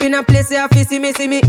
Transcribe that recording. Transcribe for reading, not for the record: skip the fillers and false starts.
in a place where I feel see me.